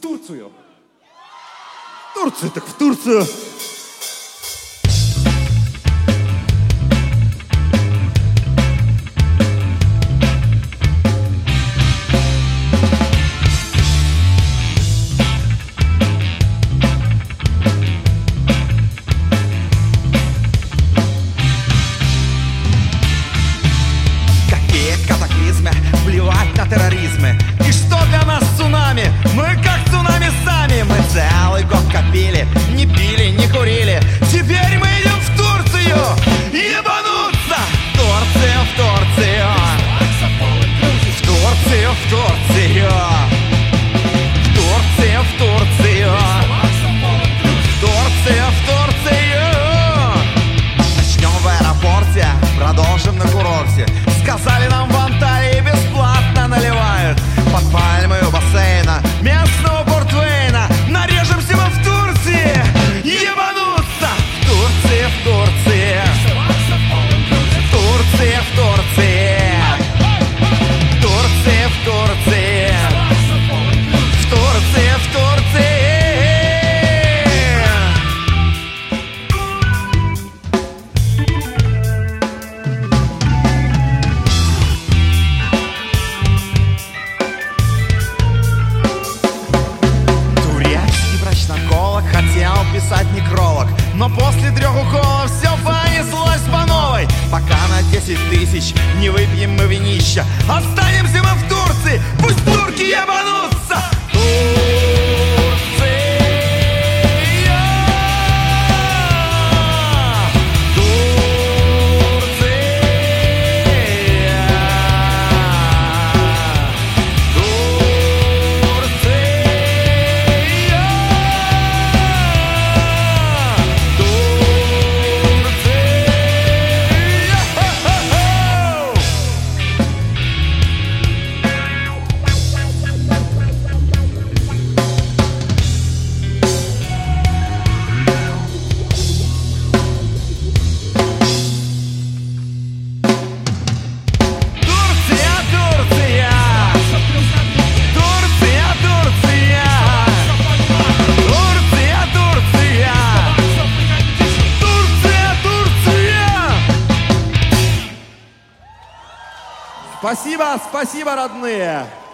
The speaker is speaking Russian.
Турцию. В Турцию, так в Турцию. Плевать на терроризмы. И что для нас цунами? Мы как цунами сами. Мы целый год копили, не пили, не курили. Теперь мы идем в Турцию ебануться. В Турцию, в Турцию. В Турцию, в Турцию. В Турцию, в Турцию. В Турцию, в Турцию. Начнем в аэропорте, продолжим на курорте. Сказали нам в Анталии бесплатно наливают. Под пальмой у бассейна местного портвейна. Нарежемся мы в Турции ебануться. В Турции, в Турции. В Турции, в Турции. В Турции, в Турции. В Турции, в Турции. Хотел писать некролог, но после 3 уколов все понеслось по новой. Пока на 10 тысяч не выпьем мы винища, останемся мы в Турции, пусть турки ебанутся. Спасибо, спасибо, родные.